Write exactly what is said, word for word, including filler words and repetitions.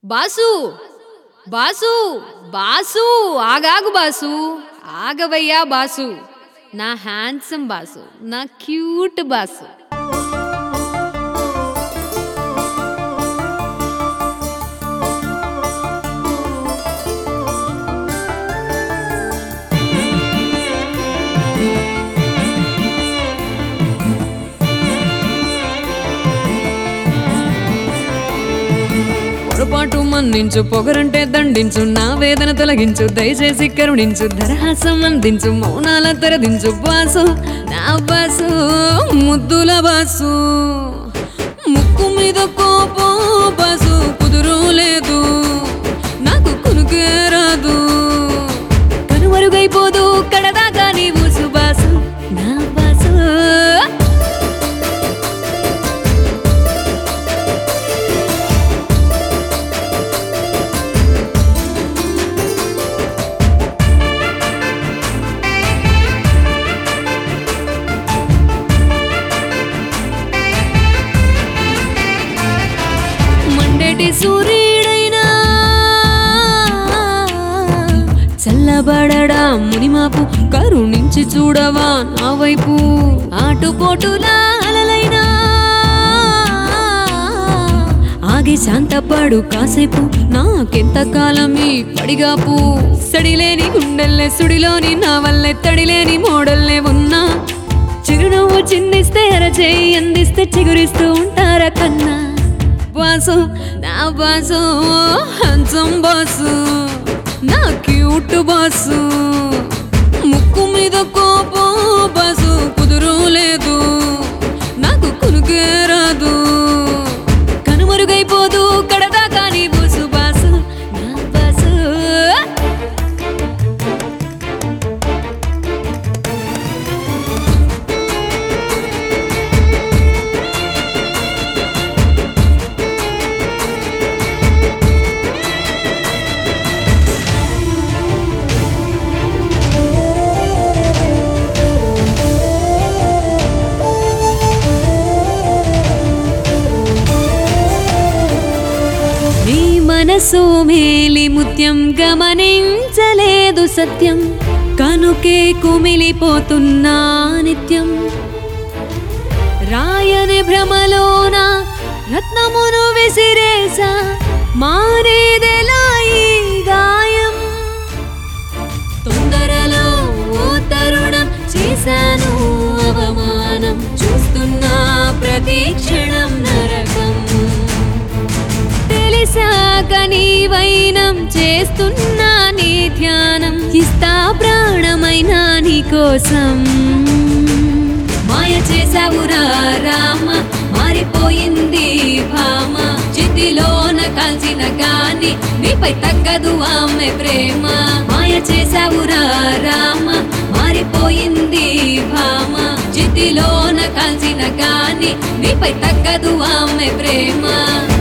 boss boss boss ఆగాగు boss ఆగవయ్యా boss నా హ్యాండ్సమ్ బాసు నా క్యూట్ బాసు పొరపాటు మన్నించు పొగరంటే దండించు నా వేదన తొలగించు దయచేసి కరుణించు ధరహాసం అందించు మౌనాల తెరదించు బాసు నా బాసు ముద్దుల బాసు ముక్కు మీద కోపం బాసు కుదురు లేదు నాకు కునుకే రాదు కనుమరుగైపోదు కడదాకా నీ ఊసు బాసు నా బాసు సూర్యుడైనా చల్లబడడా మునిమాపు కరుణించి చూడవా నా వైపు ఆటుపోటులా అలలైనా ఆగి శాంతపడు కాసేపు నాకెంతకాలం ఈ పడిగాపు సడిలేని గుండెల్లే సుడిలోని నా వల్లే తడిలేని మోడల్లే ఉన్నా చిరునవ్వు చిందిస్తే అరచేయి అందిస్తే చిగురిస్తూ ఉంటారా కన్నా బాసు నా బాసు హ్యాండ్సమ్ బాసు నా క్యూట్ బాసు ముక్కు మీద కోపం బాసు కుదురు లేదు నాకు కునుకే రాదు కనుమరుగైపోదు కడదాకా నీ బూసు బాసు నా బాసు మనసు మేలి ముత్యం గమనించలేదు సత్యం కనుకే కుమిలిపోతున్నా నిత్యం రాయని భ్రమలోన రత్నమును విసిరేసా మారేదెలా ఈ గాయం తొందరలో ఓ తరుణం చేశాను అవమానం చూస్తున్నా ప్రతి క్షణం నరకం తెలిసాక నీ వైనం చేస్తున్నా నీ ధ్యానం ఇస్తా ప్రాణమైనా నీ కోసం మాయ చేసావురా రామ మారిపోయింది భామ చితిలోన కాల్చిన గాని నీపై తగ్గదు ఆమె ప్రేమ మాయ చేసావురా రామ మారిపోయింది భామ చితిలోన కాల్చిన గాని నీపై తగ్గదు ఆమె ప్రేమ